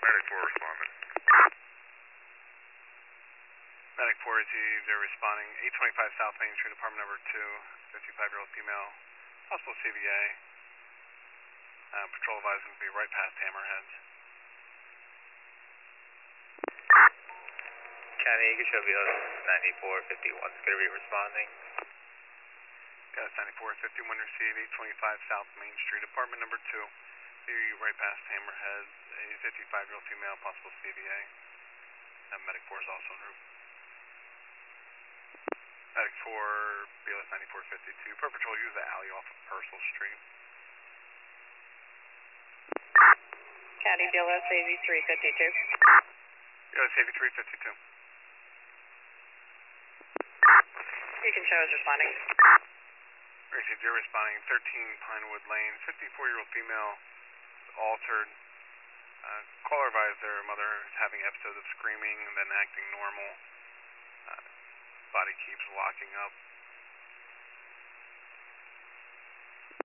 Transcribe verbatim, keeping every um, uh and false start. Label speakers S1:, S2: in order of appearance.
S1: Medic four responding.
S2: Medic four is they're responding. eight twenty-five South Main Street, apartment number two, fifty-five-year-old female, possible C V A. Uh, patrol advising to be right past Hammerheads.
S3: County, you can show me ninety-four fifty-one is going to be responding.
S2: Yeah, it's ninety-four fifty-one received, eight twenty-five South Main Street, apartment number two, be right past Hammerheads, a fifty-five-year-old female, possible C V A. And Medic four is also en route. Medic four, B L S ninety-four fifty-two, per patrol, use the alley off of Purcell Street.
S4: County, B L S eighty-three fifty-two.
S2: B L S eighty-three fifty-two.
S4: You can show us responding.
S2: Received, you're responding, thirteen Pinewood Lane, fifty-four-year-old female, altered. Uh, caller advised their mother is having episodes of screaming and then acting normal. Uh, body keeps locking up.